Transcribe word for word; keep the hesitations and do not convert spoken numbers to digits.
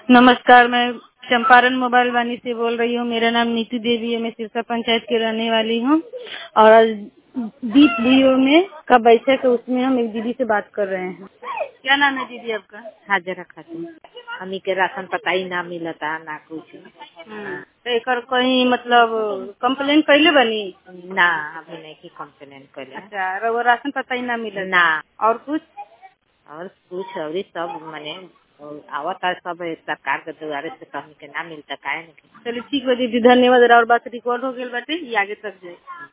नमस्कार, मैं चंपारण मोबाइल वानी से बोल रही हूँ। मेरा नाम नीतू देवी है। मैं सिरसा पंचायत की रहने वाली हूँ और आज दीप डीओ में का बैठक है, उसमें हम एक दीदी से बात कर रहे हैं। क्या नाम है दीदी आपका? हाजरा खातून। हमी के राशन पता ही ना मिलता ना कुछ। तो एकर कहीं मतलब कंप्लेन कैले बनी? ना अभी नहीं की कंप्लेन कैले। अच्छा, रउआ राशन पता ही ना मिला ना। और कुछ और कुछ और सब मने आवता सब सरकार के द्वारा से कहीं के ना मिलता काहे नहीं। चलिए ठीक बा दीदी, धन्यवाद। और बात रिकॉर्ड हो गई बाटे, ये आगे तक जाए।